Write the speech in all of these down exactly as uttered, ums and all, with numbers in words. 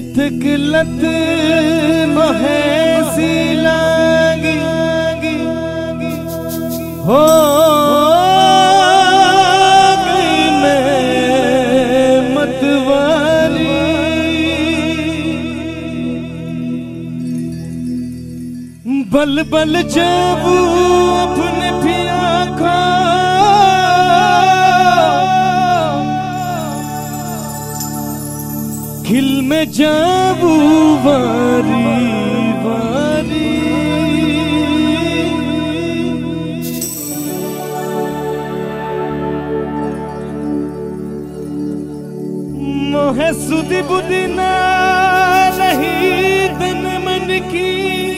तिक लत मोहे सी लागी हो गई मैं मतवारी। बल बल जाबू अपने पिया खा खिल में जाबू वारी वारी। मोहे सुधी बुद्धि ना रही तन मन की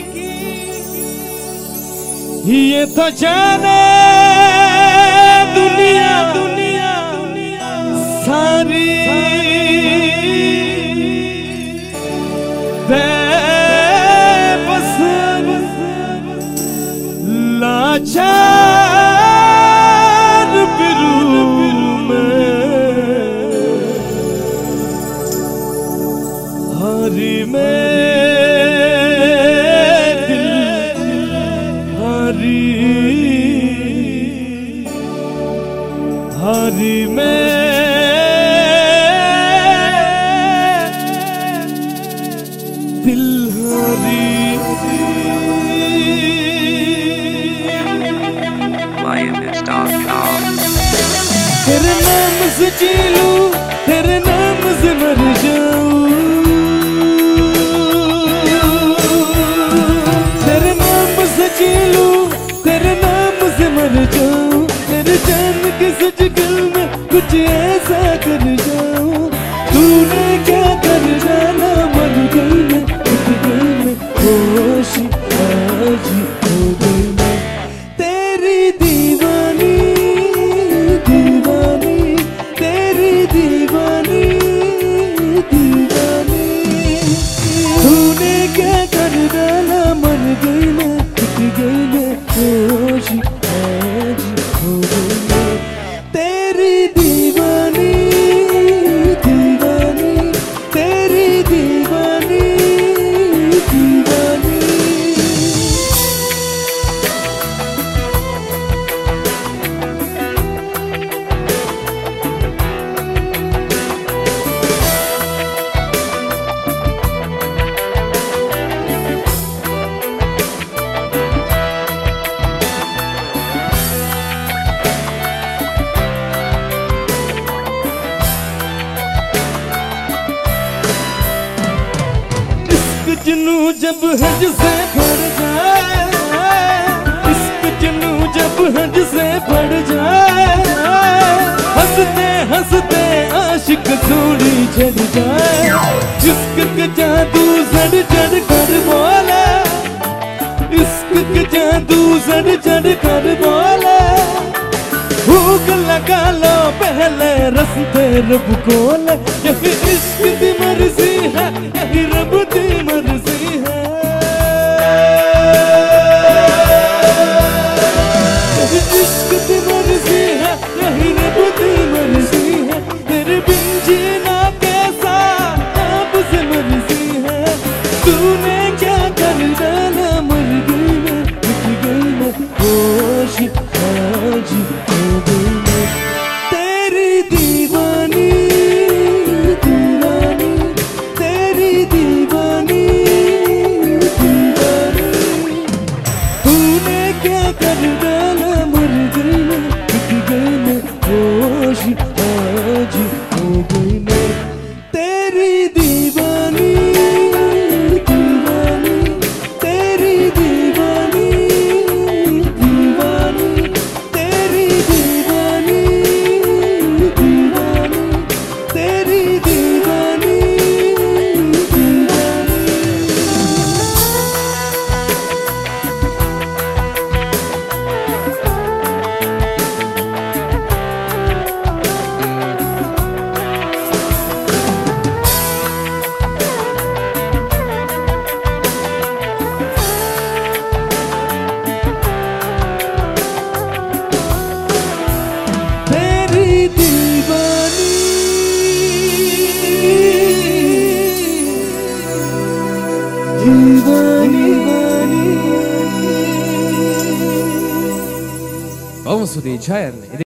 ये तो जाने दुनिया दुनिया सारी। बस लाचार बिरू में हरी में दिल हरी हरी में दिल हरी। तेरे नाम से जी लूं, तेरे नाम से मर जाऊं, तेरे नाम से जी लूं, तेरे नाम से मर जाऊं। तेरे जान के सजगल में कुछ ऐसा कर जाऊं। तूने क्या कर डाला मर गई मैं, उठ गई मैं, होश आज हो गई मैं। तेरी दीवानी दीवानी तेरी दीवानी दीवानी। तूने क्या कर डाला मर गई मैं, उठ गई मैं, होश आज हो गई मैं। तेरी दीवानी दीवानी तेरी दीवानी दीवानी। जुनू जब हज से भर जाए, इश्क जुनू जब हज से भर जाए। हंसते हंसते आशिक थोड़ी झड़ जाए। इश्क के जादू जड़ जड़ कर बोले, इश्क के जादू जड़ जड़ कर बोले। भूख लगा लो पहले रस्ते रब खोले। यही इश्क की मर्जी है, यही रब की मर्जी है। यही इश्क की मर्जी है, यही रब की मर्जी है। तेरे बिन जीना कैसा आप से मर्जी है। तूने क्या कर डाला मर गई मैं, उठ गई मैं, होश आज हो गई मैं। तेरी दीवानी दीवानी तेरी दीवानी ત્યાં સુધી જય